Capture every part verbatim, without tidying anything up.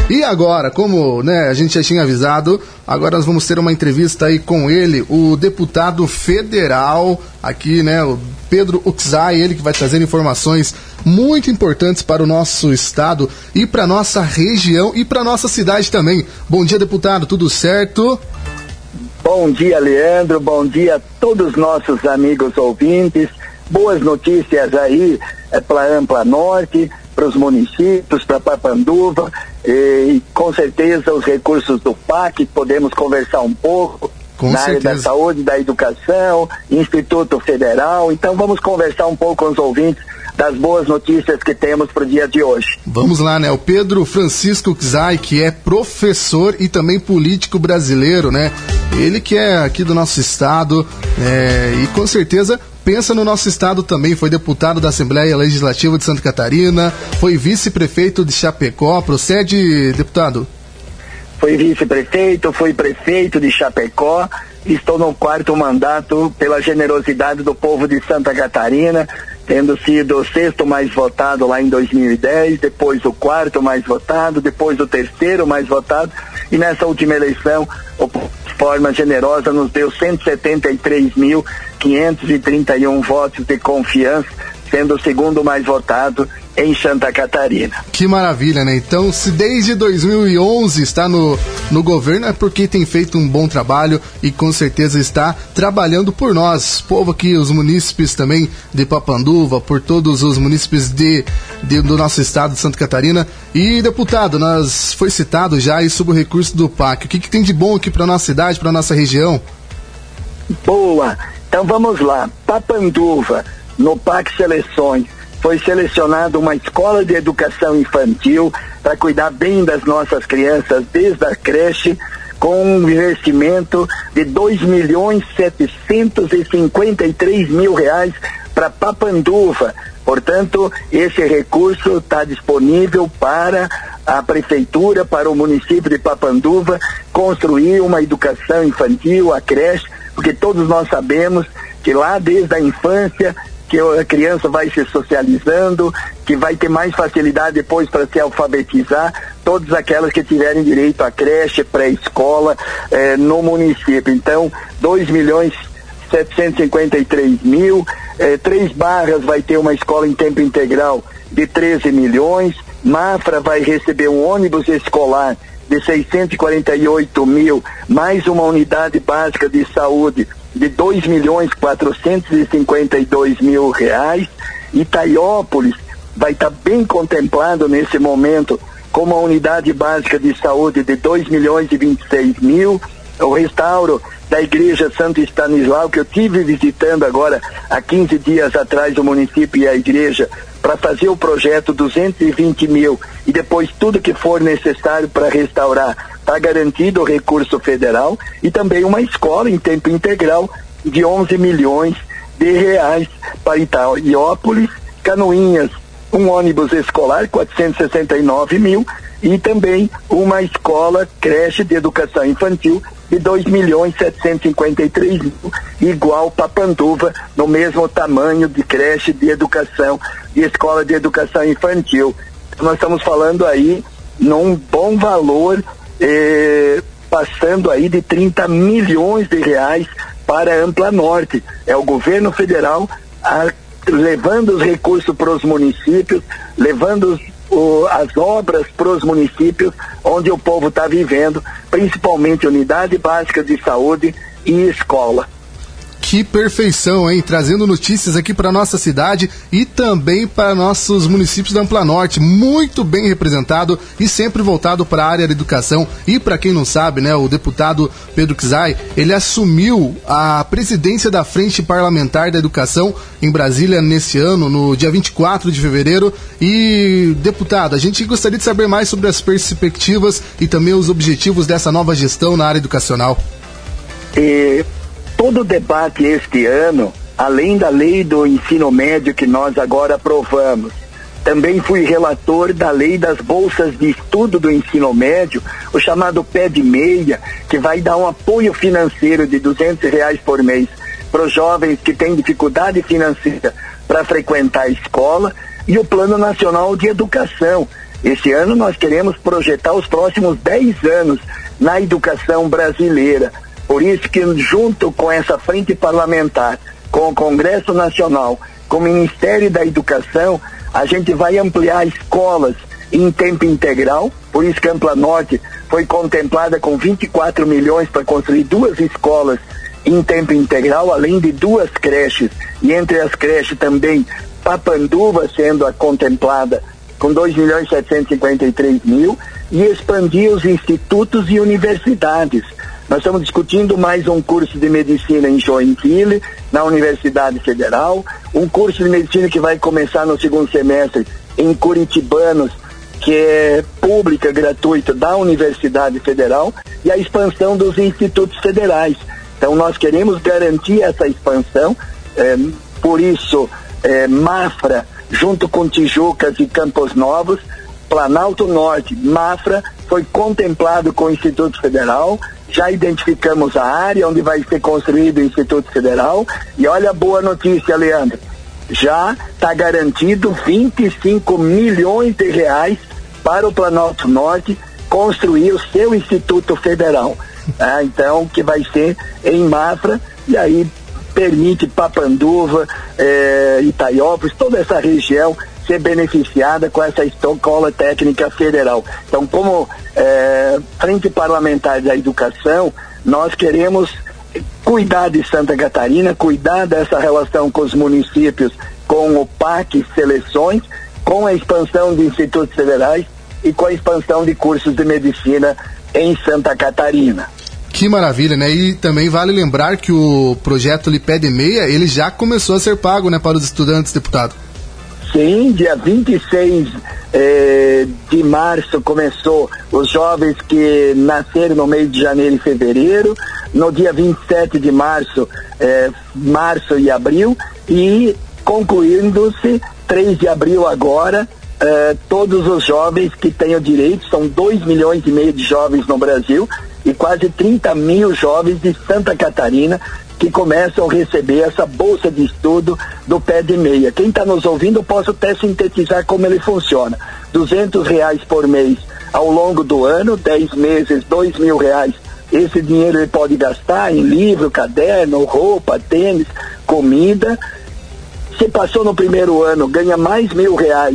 E agora, como né, a gente já tinha avisado, agora nós vamos ter uma entrevista aí com ele, o deputado federal aqui, né, o Pedro Uczai, ele que vai trazer informações muito importantes para o nosso estado e para nossa região e para nossa cidade também. Bom dia, deputado, tudo certo? Bom dia, Leandro, bom dia a todos os nossos amigos ouvintes. Boas notícias aí é, para Ampla Norte, para os municípios, para Papanduva, e com certeza os recursos do P A C, podemos conversar um pouco. Com na certeza. área da saúde, da educação, Instituto Federal. Então vamos conversar um pouco com os ouvintes das boas notícias que temos para o dia de hoje. Vamos lá, né? O Pedro Francisco Uczai, que é professor e também político brasileiro, né? Ele que é aqui do nosso estado é, e com certeza pensa no nosso estado também. Foi deputado da Assembleia Legislativa de Santa Catarina, foi vice-prefeito de Chapecó. Procede, deputado? Foi vice-prefeito, fui prefeito de Chapecó, estou no quarto mandato pela generosidade do povo de Santa Catarina, tendo sido o sexto mais votado lá em dois mil e dez, depois o quarto mais votado, depois o terceiro mais votado, e nessa última eleição, o povo de forma generosa nos deu cento e setenta e três mil, quinhentos e trinta e um votos de confiança, sendo o segundo mais votado em Santa Catarina. Que maravilha, né? Então, se desde dois mil e onze está no, no governo, é porque tem feito um bom trabalho e com certeza está trabalhando por nós, povo aqui, os munícipes também de Papanduva, por todos os munícipes de, de, do nosso estado de Santa Catarina. E, deputado, nós foi citado já aí sobre o recurso do P A C. O que, que tem de bom aqui para nossa cidade, para nossa região? Boa! Então vamos lá. Papanduva, no P A C Seleções, foi selecionada uma escola de educação infantil para cuidar bem das nossas crianças desde a creche, com um investimento de dois milhões setecentos e cinquenta e três mil reais para Papanduva. Portanto, esse recurso está disponível para a prefeitura, para o município de Papanduva construir uma educação infantil, a creche, porque todos nós sabemos que lá desde a infância que a criança vai se socializando, que vai ter mais facilidade depois para se alfabetizar, todas aquelas que tiverem direito à creche, pré-escola eh, no município. Então, dois milhões setecentos e cinquenta e três mil, eh, Três Barras vai ter uma escola em tempo integral de treze milhões, Mafra vai receber um ônibus escolar de seiscentos e quarenta e oito mil, mais uma unidade básica de saúde de dois milhões quatrocentos e cinquenta e dois mil reais. Itaiópolis vai estar bem contemplado nesse momento com uma unidade básica de saúde de dois milhões e vinte e seis mil. O restauro da Igreja Santo Estanislau, que eu tive visitando agora há quinze dias atrás o município e a igreja, para fazer o projeto duzentos e vinte mil, e depois tudo que for necessário para restaurar, está garantido o recurso federal, e também uma escola em tempo integral de onze milhões de reais para Itaiópolis, Canoinhas, um ônibus escolar, quatrocentos e sessenta e nove mil, e também uma escola creche de educação infantil de dois milhões setecentos e cinquenta e três mil, igual Papanduva, no mesmo tamanho de creche de educação, de escola de educação infantil. Nós estamos falando aí num bom valor, eh, passando aí de trinta milhões de reais para Ampla Norte. É o governo federal a, levando os recursos para os municípios, levando os O, as obras para os municípios onde o povo está vivendo, principalmente unidade básica de saúde e escola. Que perfeição, hein? Trazendo notícias aqui para nossa cidade e também para nossos municípios da Ampla Norte. Muito bem representado e sempre voltado para a área da educação. E para quem não sabe, né, o deputado Pedro Uczai, ele assumiu a presidência da Frente Parlamentar da Educação em Brasília nesse ano, no dia vinte e quatro de fevereiro. E, deputado, a gente gostaria de saber mais sobre as perspectivas e também os objetivos dessa nova gestão na área educacional. E... Todo o debate este ano, além da lei do ensino médio que nós agora aprovamos, também fui relator da lei das bolsas de estudo do ensino médio, o chamado Pé de Meia, que vai dar um apoio financeiro de duzentos reais por mês para os jovens que têm dificuldade financeira para frequentar a escola, e o Plano Nacional de Educação, Esse ano nós queremos projetar os próximos dez anos na educação brasileira. Por isso que, junto com essa frente parlamentar, com o Congresso Nacional, com o Ministério da Educação, a gente vai ampliar escolas em tempo integral. Por isso que a Ampla Norte foi contemplada com vinte e quatro milhões para construir duas escolas em tempo integral, além de duas creches, e entre as creches também Papanduva sendo a contemplada com dois milhões setecentos e cinquenta e três mil, e expandir os institutos e universidades. Nós estamos discutindo mais um curso de medicina em Joinville, na Universidade Federal, um curso de medicina que vai começar no segundo semestre em Curitibanos, que é pública, gratuita, da Universidade Federal, e a expansão dos institutos federais. Então nós queremos garantir essa expansão, eh, por isso eh, Mafra, junto com Tijucas e Campos Novos, Planalto Norte, Mafra, foi contemplado com o Instituto Federal. Já identificamos a área onde vai ser construído o Instituto Federal, e olha a boa notícia, Leandro, já está garantido vinte e cinco milhões de reais para o Planalto Norte construir o seu Instituto Federal, ah, então, que vai ser em Mafra, e aí permite Papanduva, eh, Itaiópolis, toda essa região ser beneficiada com essa Escola Técnica Federal. Então, como eh, Frente Parlamentar da Educação, nós queremos cuidar de Santa Catarina, cuidar dessa relação com os municípios, com o P A C Seleções, com a expansão de institutos federais e com a expansão de cursos de medicina em Santa Catarina. Que maravilha, né? E também vale lembrar que o projeto Liped Meia, ele já começou a ser pago, né, para os estudantes, deputado? Sim, dia vinte e seis eh, de março começou os jovens que nasceram no mês de janeiro e fevereiro, no dia vinte e sete de março, eh, março e abril, e concluindo-se três de abril agora, eh, todos os jovens que têm o direito, são dois milhões e meio de jovens no Brasil, e quase trinta mil jovens de Santa Catarina que começam a receber essa bolsa de estudo do Pé de Meia. Quem está nos ouvindo, eu posso até sintetizar como ele funciona. duzentos reais por mês ao longo do ano, dez meses, dois mil reais. Esse dinheiro ele pode gastar em livro, caderno, roupa, tênis, comida. Se passou no primeiro ano, ganha mais mil reais,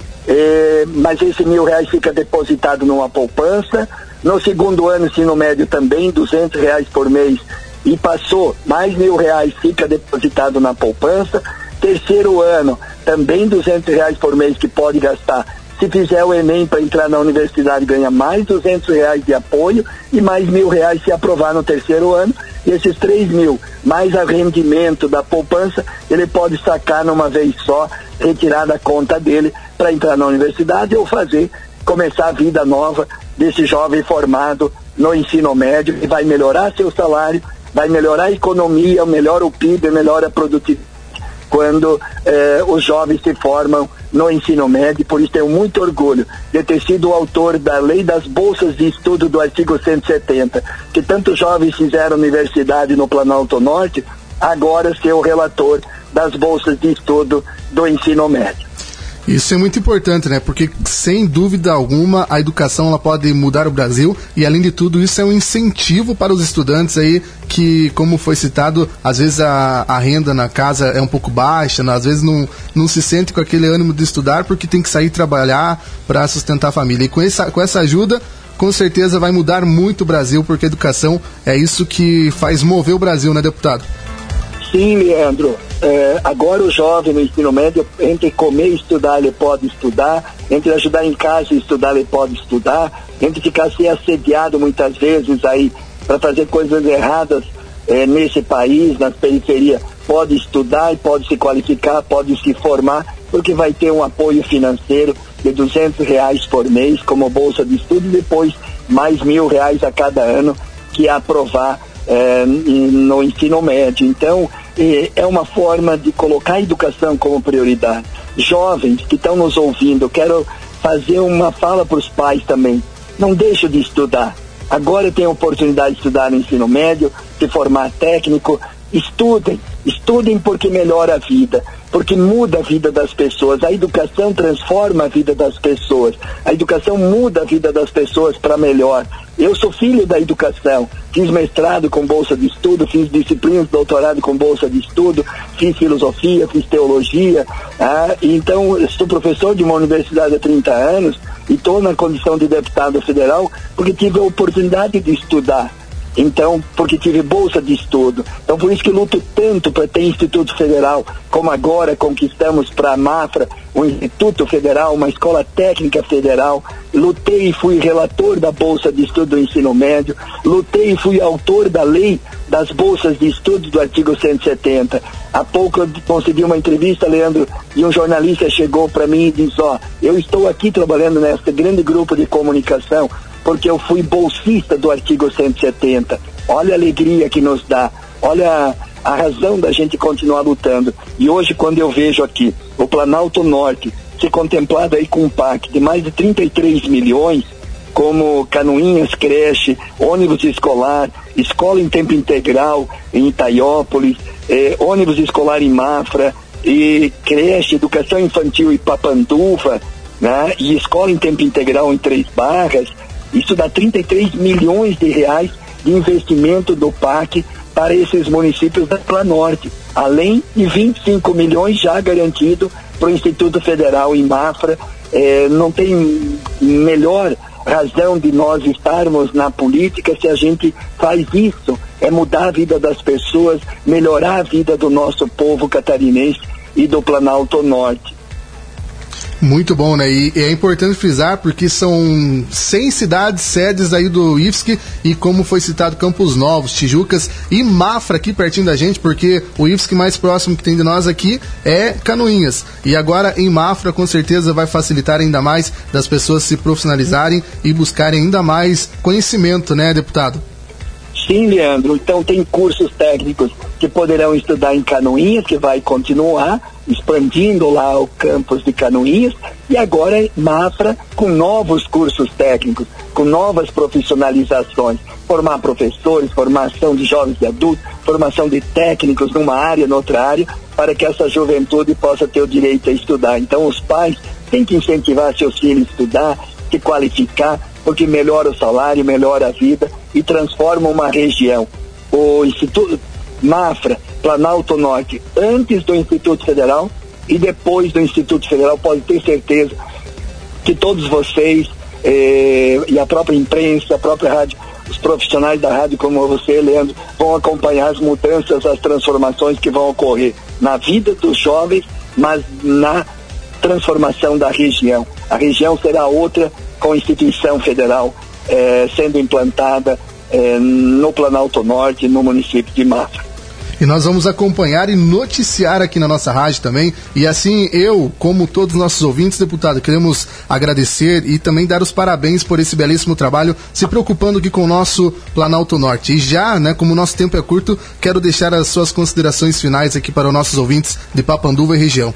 eh, mas esse mil reais fica depositado numa poupança. No segundo ano, ensino médio também, duzentos reais por mês, e passou, mais mil reais fica depositado na poupança. Terceiro ano, também duzentos reais por mês que pode gastar. Se fizer o Enem para entrar na universidade, ganha mais duzentos reais de apoio e mais mil reais se aprovar no terceiro ano. E esses três mil, mais o rendimento da poupança, ele pode sacar numa vez só, retirar da conta dele para entrar na universidade ou fazer, começar a vida nova desse jovem formado no ensino médio, que vai melhorar seu salário, vai melhorar a economia, melhora o P I B, melhora a produtividade quando eh, os jovens se formam no ensino médio. Por isso tenho muito orgulho de ter sido o autor da lei das bolsas de estudo do artigo cento e setenta, que tantos jovens fizeram universidade no Planalto Norte, agora ser o relator das bolsas de estudo do ensino médio. Isso é muito importante, né? Porque, sem dúvida alguma, a educação ela pode mudar o Brasil, e, além de tudo, isso é um incentivo para os estudantes aí que, como foi citado, às vezes a, a renda na casa é um pouco baixa, né? Às vezes não, não se sente com aquele ânimo de estudar porque tem que sair trabalhar para sustentar a família. E com essa, com essa ajuda, com certeza vai mudar muito o Brasil, porque a educação é isso que faz mover o Brasil, né, deputado? Sim, Leandro. É, agora o jovem no ensino médio, entre comer e estudar, ele pode estudar, entre ajudar em casa e estudar, ele pode estudar, entre ficar ser assediado muitas vezes aí para fazer coisas erradas é, nesse país, nas periferias, pode estudar e pode se qualificar, pode se formar, porque vai ter um apoio financeiro de duzentos reais por mês como bolsa de estudo, e depois mais mil reais a cada ano que aprovar É, no ensino médio. Então, é, é uma forma de colocar a educação como prioridade. Jovens que estão nos ouvindo, eu quero fazer uma fala para os pais também. Não deixem de estudar. Agora tem a oportunidade de estudar no ensino médio, se formar técnico. Estudem, estudem porque melhora a vida. porque muda a vida das pessoas. A educação transforma a vida das pessoas. A educação muda a vida das pessoas para melhor. Eu sou filho da educação. Fiz mestrado com bolsa de estudo, fiz disciplinas de doutorado com bolsa de estudo, fiz filosofia, fiz teologia. Ah, então, sou professor de uma universidade há trinta anos e estou na condição de deputado federal porque tive a oportunidade de estudar. Então, porque tive bolsa de estudo. Então, por isso que luto tanto para ter Instituto Federal, como agora conquistamos para a Mafra, um Instituto Federal, uma escola técnica federal. Lutei e fui relator da bolsa de estudo do ensino médio. Lutei e fui autor da lei das bolsas de estudo do artigo cento e setenta. Há pouco eu concedi uma entrevista, Leandro, e um jornalista chegou para mim e disse, ó, eu estou aqui trabalhando nesse grande grupo de comunicação, porque eu fui bolsista do artigo cento e setenta. Olha a alegria que nos dá, olha a, a razão da gente continuar lutando. E hoje, quando eu vejo aqui o Planalto Norte ser contemplado aí com um P A C de mais de trinta e três milhões, como Canoinhas Creche, ônibus escolar, escola em tempo integral em Itaiópolis, eh, ônibus escolar em Mafra, e creche, educação infantil em Papanduva, né, e escola em tempo integral em Três Barras. Isso dá trinta e três milhões de reais de investimento do P A C para esses municípios da Planorte, além de vinte e cinco milhões já garantido para o Instituto Federal em Mafra. É, não tem melhor razão de nós estarmos na política se a gente faz isso, é mudar a vida das pessoas, melhorar a vida do nosso povo catarinense e do Planalto Norte. Muito bom, né? E, e é importante frisar porque são cem cidades sedes aí do I F S C e, como foi citado, Campos Novos, Tijucas e Mafra aqui pertinho da gente, porque o I F S C mais próximo que tem de nós aqui é Canoinhas. E agora em Mafra com certeza vai facilitar ainda mais das pessoas se profissionalizarem e buscarem ainda mais conhecimento, né, deputado? Sim, Leandro. Então tem cursos técnicos que poderão estudar em Canoinhas, que vai continuar expandindo lá o campus de Canoinhas, e agora em Mafra com novos cursos técnicos, com novas profissionalizações, formar professores, formação de jovens e adultos, formação de técnicos numa área, noutra área, para que essa juventude possa ter o direito a estudar. Então os pais têm que incentivar seus filhos a estudar, se qualificar, porque melhora o salário, melhora a vida e transforma uma região. O Instituto Mafra, Planalto Norte, antes do Instituto Federal e depois do Instituto Federal, pode ter certeza que todos vocês eh, e a própria imprensa, a própria rádio, os profissionais da rádio como você, Leandro, vão acompanhar as mudanças, as transformações que vão ocorrer na vida dos jovens, mas na transformação da região. A região será outra com a instituição federal eh, sendo implantada eh, no Planalto Norte, no município de Mafra. E nós vamos acompanhar e noticiar aqui na nossa rádio também. E assim, eu, como todos os nossos ouvintes, deputado, queremos agradecer e também dar os parabéns por esse belíssimo trabalho, se preocupando aqui com o nosso Planalto Norte. E já, né, como o nosso tempo é curto, quero deixar as suas considerações finais aqui para os nossos ouvintes de Papanduva e região.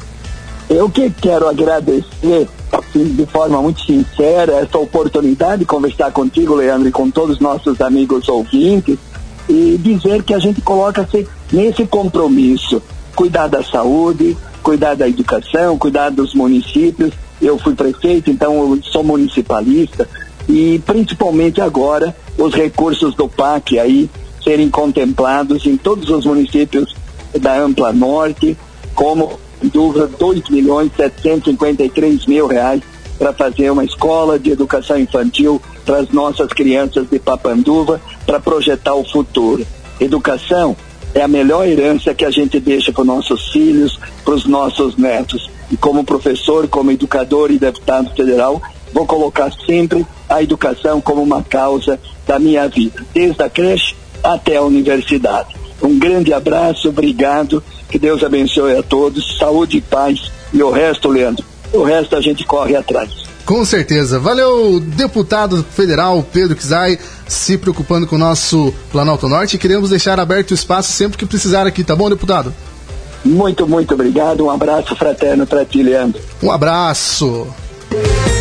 Eu que quero agradecer, assim, de forma muito sincera, essa oportunidade de conversar contigo, Leandro, e com todos os nossos amigos ouvintes, e dizer que a gente coloca-se nesse compromisso, cuidar da saúde, cuidar da educação, cuidar dos municípios. Eu fui prefeito, então eu sou municipalista, e principalmente agora os recursos do P A C aí serem contemplados em todos os municípios da Ampla Norte, como dúvida dois milhões setecentos e cinquenta e três mil reais para fazer uma escola de educação infantil para as nossas crianças de Papanduva, para projetar o futuro. Educação é a melhor herança que a gente deixa para os nossos filhos, para os nossos netos. E como professor, como educador e deputado federal, vou colocar sempre a educação como uma causa da minha vida, desde a creche até a universidade. Um grande abraço, obrigado, que Deus abençoe a todos, saúde e paz, e o resto, Leandro, o resto a gente corre atrás. Com certeza. Valeu, deputado federal Pedro Kizai, se preocupando com o nosso Planalto Norte. Queremos deixar aberto o espaço sempre que precisar aqui, tá bom, deputado? Muito, muito obrigado. Um abraço fraterno para ti, Leandro. Um abraço.